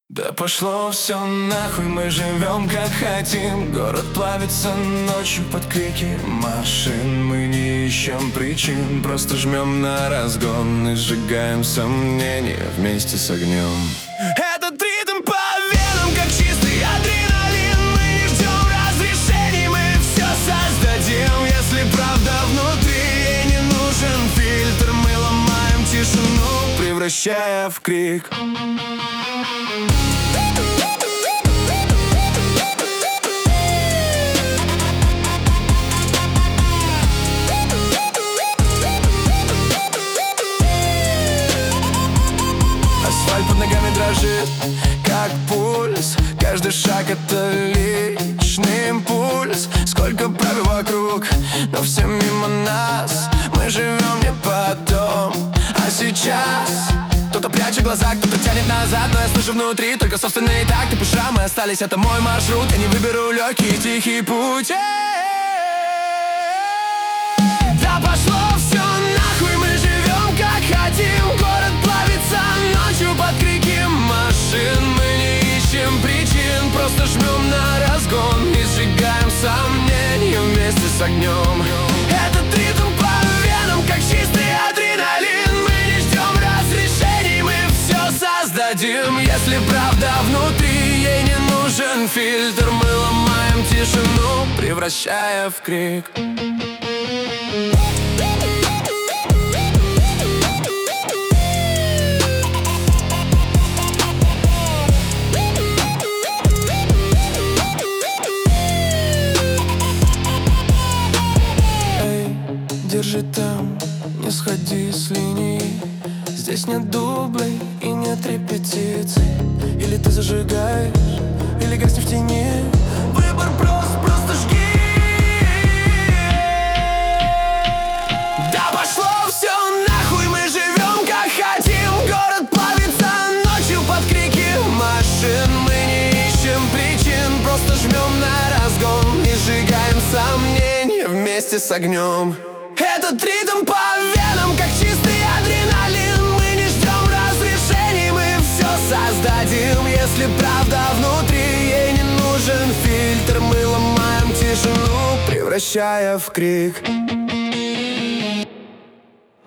Да пошло все нахуй, мы живем как хотим. Город плавится ночью под крики машин. Мы не ищем причин, просто жмем на разгон и сжигаем сомнения вместе с огнем. Этот ритм по венам, как чистый адреналин. Мы не ждем разрешений, мы все создадим. Если правда внутри, ей не нужен фильтр. Мы ломаем тишину, превращая в крик. Асфальт под ногами дрожит, как пульс. Каждый шаг — это личный импульс. Сколько правил вокруг, но все мимо нас. Мы живем не потом, а сейчас. Кто-то прячет глаза, кто-то тянет назад, но я слышу внутри только собственные такты. По шрамы остались, это мой маршрут. Я не выберу легкий, тихий путь. Да пошло все нахуй, мы живем как хотим. Город плавится ночью под крики машин. Мы не ищем причин, просто жмем на разгон и сжигаем сомнения вместе с огнем. Этот ритм по венам, как чистый адреналин. Мы не ждем разрешений, мы все создадим. Если правда внутри, ей не нужен фильтр. Мы ломаем тишину, превращая в крик. Держи там, не сходи с линии. Здесь нет дублей и нет репетиций. Или ты зажигаешь, или гаснешь в тени. Выбор прост, просто жги. Да пошло все нахуй, мы живем как хотим. Город плавится ночью под крики машин. Мы не ищем причин, просто жмем на разгон и сжигаем сомнения вместе с огнем. Этот ритм по венам, как чистый адреналин. Мы не ждем разрешений, мы все создадим. Если правда внутри, ей не нужен фильтр. Мы ломаем тишину, превращая в крик.